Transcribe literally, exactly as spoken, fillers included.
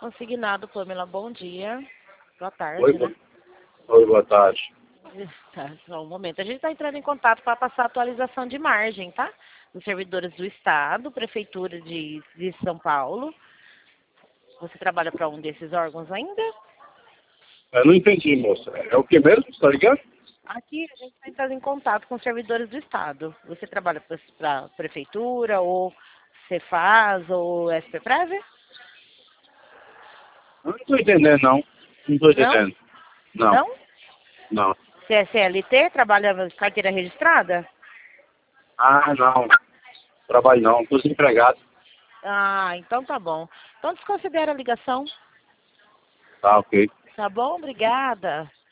Consignado, Pamela, bom dia. Boa tarde, Oi, né? bo... Oi, boa tarde. Tá, só um momento. A gente está entrando em contato para passar a atualização de margem, tá? Dos servidores do Estado, Prefeitura de, de São Paulo. Você trabalha para um desses órgãos ainda? Eu não entendi, moça. É o que mesmo? Você tá ligado? Aqui a gente está entrando em contato com os servidores do Estado. Você trabalha para a Prefeitura, ou Cefaz, ou S P Prev? Eu não tô entendendo, não. Não tô Não? entendendo. Não, Não? não. Você é C L T? Trabalha carteira registrada? Ah, não. Trabalho não. Tô desempregado. Ah, então tá bom. Então desconsidera a ligação. Tá, ok. Tá bom? Obrigada.